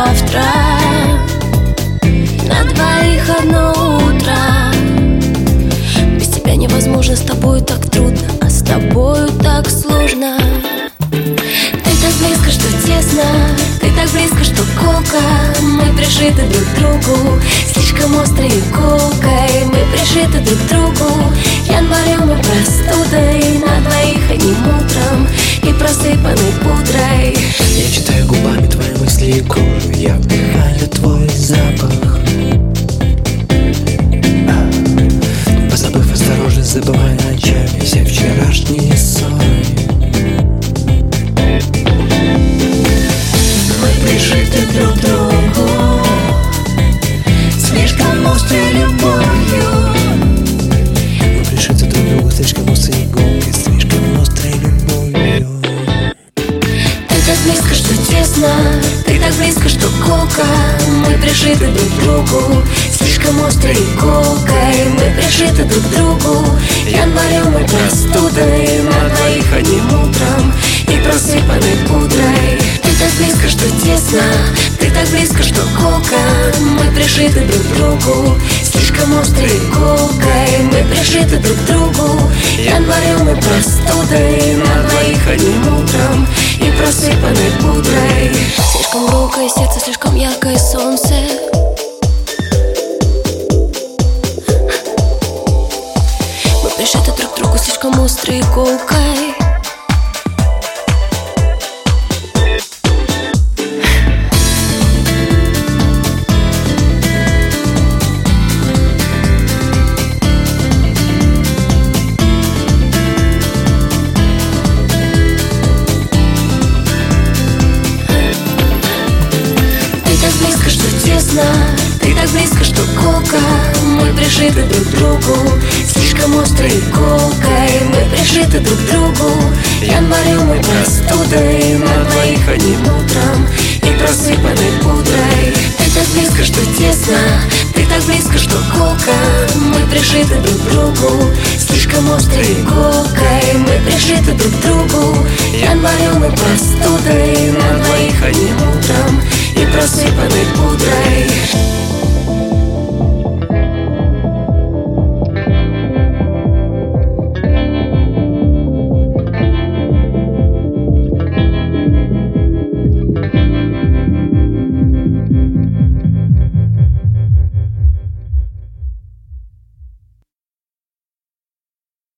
завтра. На двоих одно утро. Без тебя невозможно, с тобою так трудно, а с тобою так сложно. Ты так близко, что тесно, ты так близко, что колко. Мы пришиты друг к другу, слишком острой иголкой. Мы пришиты друг к другу январем и простудой. На двоих одним утром и просыпанной пудрой. Я читаю губами твои мысли и кожу, я вдыхаю твой запах. Позабыв осторожность, забывая ночами все вчерашние ссоры. Мы пришиты друг к другу слишком острой любовью. Мы пришиты друг к другу слишком острой иголкой, слишком острой любовью. Ты так близко, что тесно, ты так близко, что колко. Мы пришиты друг к другу слишком острой иголкой. Мы пришиты друг к другу январем и простудой. На двоих одним утром и просыпанной пудрой. Ты так близко, что тесно, ты так близко, что колко. Мы пришиты друг к другу слишком острой иголкой. Мы пришиты друг к другу январем и простудой. На двоих одним утром и просыпанной пудрой. Слишком громкое сердце, слишком яркое солнце. Мы пришиты друг к другу слишком острой иголкой. Ты так близко, что колко. Мы пришиты друг к другу слишком острой иголкой. Мы пришиты друг к другу январем и простудой. На двоих одним утром и просыпанной пудрой. Ты так близко, что тесно, ты так близко, что колко. Мы пришиты друг к другу слишком острой иголкой. Мы пришиты друг к другу январем и простудой. На двоих одним утром и просыпанной пудрой.